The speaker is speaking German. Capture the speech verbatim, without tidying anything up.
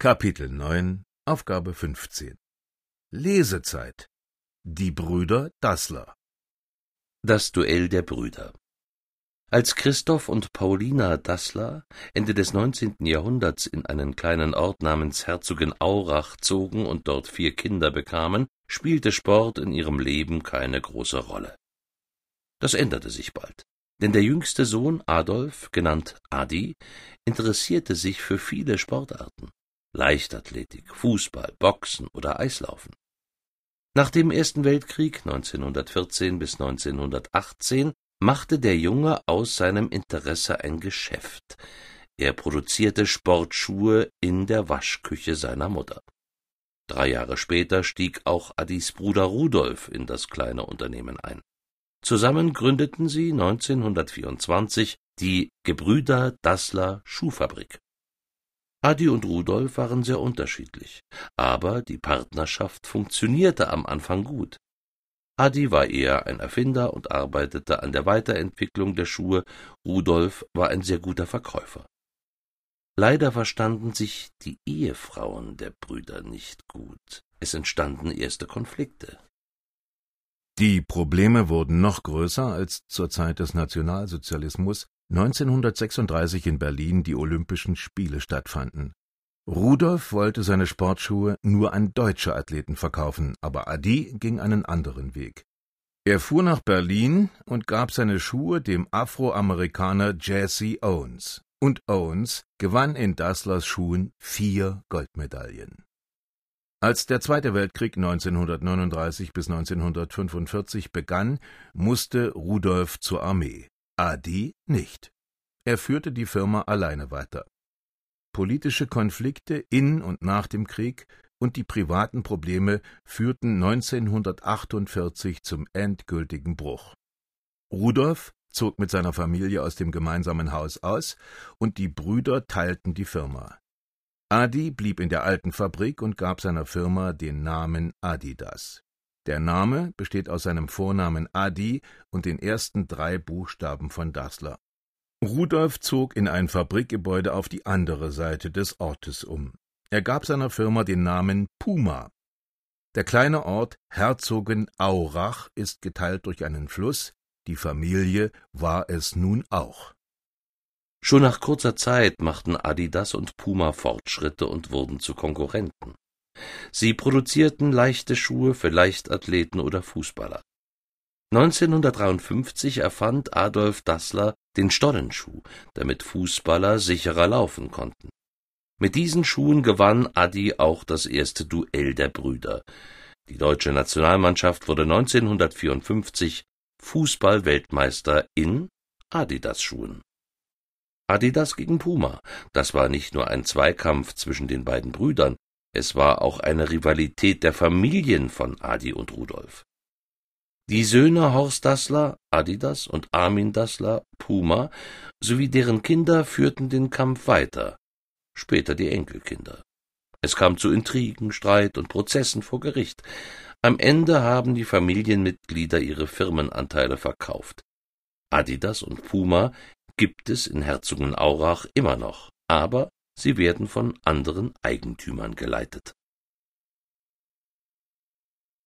Kapitel neun, Aufgabe fünfzehn. Lesezeit. Die Brüder Dassler. Das Duell der Brüder. Als Christoph und Paulina Dassler Ende des neunzehnten Jahrhunderts in einen kleinen Ort namens Herzogenaurach zogen und dort vier Kinder bekamen, spielte Sport in ihrem Leben keine große Rolle. Das änderte sich bald, denn der jüngste Sohn Adolf, genannt Adi, interessierte sich für viele Sportarten: Leichtathletik, Fußball, Boxen oder Eislaufen. Nach dem Ersten Weltkrieg neunzehnhundertvierzehn bis neunzehnhundertachtzehn machte der Junge aus seinem Interesse ein Geschäft. Er produzierte Sportschuhe in der Waschküche seiner Mutter. Drei Jahre später stieg auch Adis Bruder Rudolf in das kleine Unternehmen ein. Zusammen gründeten sie neunzehnhundertvierundzwanzig die Gebrüder Dassler Schuhfabrik. Adi und Rudolf waren sehr unterschiedlich, aber die Partnerschaft funktionierte am Anfang gut. Adi war eher ein Erfinder und arbeitete an der Weiterentwicklung der Schuhe, Rudolf war ein sehr guter Verkäufer. Leider verstanden sich die Ehefrauen der Brüder nicht gut. Es entstanden erste Konflikte. Die Probleme wurden noch größer, als zur Zeit des Nationalsozialismus neunzehnhundertsechsunddreißig in Berlin die Olympischen Spiele stattfanden. Rudolf wollte seine Sportschuhe nur an deutsche Athleten verkaufen, aber Adi ging einen anderen Weg. Er fuhr nach Berlin und gab seine Schuhe dem Afroamerikaner Jesse Owens. Und Owens gewann in Dasslers Schuhen vier Goldmedaillen. Als der Zweite Weltkrieg neunzehnhundertneununddreißig bis neunzehnhundertfünfundvierzig begann, musste Rudolf zur Armee. Adi nicht. Er führte die Firma alleine weiter. Politische Konflikte in und nach dem Krieg und die privaten Probleme führten neunzehnhundertachtundvierzig zum endgültigen Bruch. Rudolf zog mit seiner Familie aus dem gemeinsamen Haus aus und die Brüder teilten die Firma. Adi blieb in der alten Fabrik und gab seiner Firma den Namen Adidas. Der Name besteht aus seinem Vornamen Adi und den ersten drei Buchstaben von Dassler. Rudolf zog in ein Fabrikgebäude auf die andere Seite des Ortes um. Er gab seiner Firma den Namen Puma. Der kleine Ort Herzogenaurach ist geteilt durch einen Fluss, die Familie war es nun auch. Schon nach kurzer Zeit machten Adidas und Puma Fortschritte und wurden zu Konkurrenten. Sie produzierten leichte Schuhe für Leichtathleten oder Fußballer. neunzehnhundertdreiundfünfzig erfand Adolf Dassler den Stollenschuh, damit Fußballer sicherer laufen konnten. Mit diesen Schuhen gewann Adi auch das erste Duell der Brüder. Die deutsche Nationalmannschaft wurde neunzehnhundertvierundfünfzig Fußball-Weltmeister in Adidas-Schuhen. Adidas gegen Puma, das war nicht nur ein Zweikampf zwischen den beiden Brüdern, es war auch eine Rivalität der Familien von Adi und Rudolf. Die Söhne Horst Dassler, Adidas, und Armin Dassler, Puma, sowie deren Kinder führten den Kampf weiter, später die Enkelkinder. Es kam zu Intrigen, Streit und Prozessen vor Gericht. Am Ende haben die Familienmitglieder ihre Firmenanteile verkauft. Adidas und Puma gibt es in Herzogenaurach immer noch, aber sie werden von anderen Eigentümern geleitet.